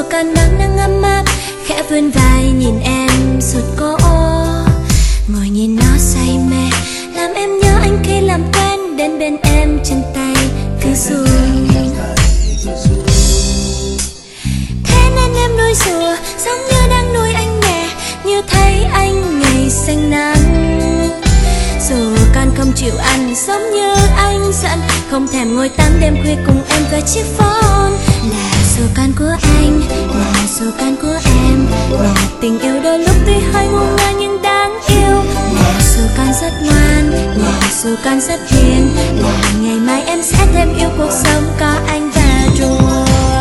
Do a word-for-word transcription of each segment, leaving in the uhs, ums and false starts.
can nắng nắng ấm áp, khẽ vươn vai nhìn em suốt cô ô. Ngồi nhìn nó say mê, làm em nhớ anh khi làm quen, đến bên em chân tay cứ run. Thế nên em nuôi rùa, giống như đang nuôi anh nhẹ, như thấy anh ngày xanh nắng. Dù con không chịu ăn, giống như anh giận, không thèm ngồi tám đêm khuya cùng em với chiếc phone. Là dù con của anh, là dù con của em, là tình yêu đôi lúc tuy hơi ngu ngơ nhưng đáng yêu. Là dù con rất ngoan, là dù con rất hiền, là ngày mai em sẽ thêm yêu cuộc sống có anh và rùa.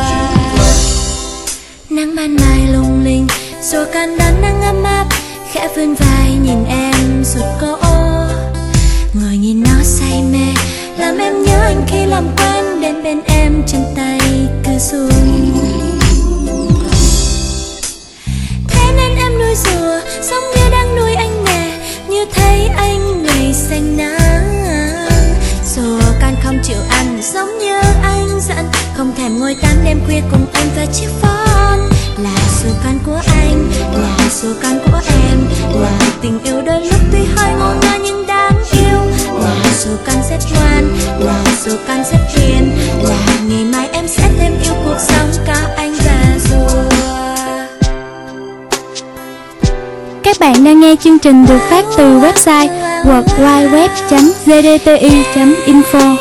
Nắng ban mai lung linh, dù con đón nắng ấm áp, khẽ vươn vai nhìn em ruột cô ô. Ngồi nhìn nó say mê, làm em nhớ anh khi làm quen, đến bên em chân tay cứ run. Thế nên em nuôi rùa, giống như đang nuôi anh nhẹ, như thấy anh ngày xanh nắng. Dù con không chịu ăn, giống như anh giận, không thèm ngồi tám đêm khuya cùng em với chiếc phone. Là dù con của anh, là dù con của em, là tình yêu đôi lúc tuy hơi ngu ngơ nhưng đáng yêu. Là dù con rất ngoan, là dù con rất hiền, là ngày mai em sẽ thêm yêu cuộc sống có anh và rùa. Các bạn đang nghe chương trình được phát từ website world wide web chấm g d t i chấm info.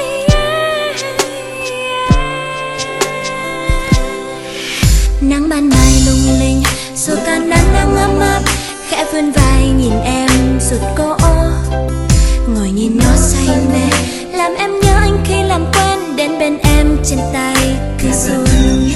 Nắng ban mai lung linh, dù con nắng nắng ấm áp, khẽ vươn vai nhìn em ruột cô ô. Ngồi nhìn nó say mê, làm em nhớ anh khi làm quen, đến bên em chân tay cứ run.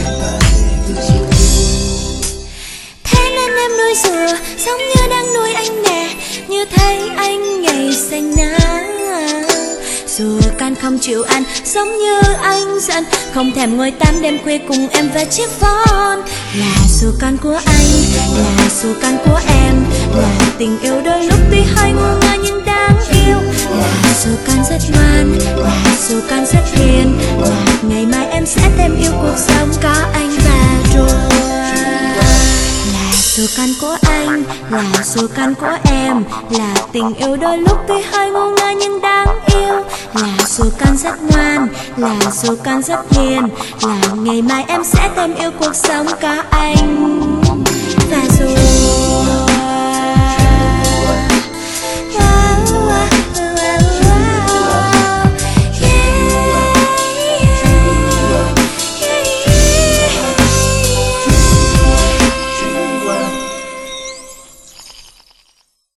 Thế nên em nuôi rùa, giống như đang nuôi anh nè, như thấy anh ngày xanh nắng. Dù con không chịu ăn, giống như anh giận, không thèm ngồi tám đêm khuya cùng em với chiếc phone. Là dù con của anh, là dù con của em, là tình yêu đôi lúc tuy hơi ngu ngơ nhưng đáng yêu. Là dù con rất ngoan, là dù con rất hiền, là ngày mai em sẽ thêm yêu cuộc sống có anh và rùa. Là dù con của anh, là dù con của em, là tình yêu đôi lúc tuy hơi ngu ngơ nhưng đáng yêu. Là dù con rất ngoan, là dù con rất hiền, là ngày mai em sẽ thêm yêu cuộc sống có anh và rùa.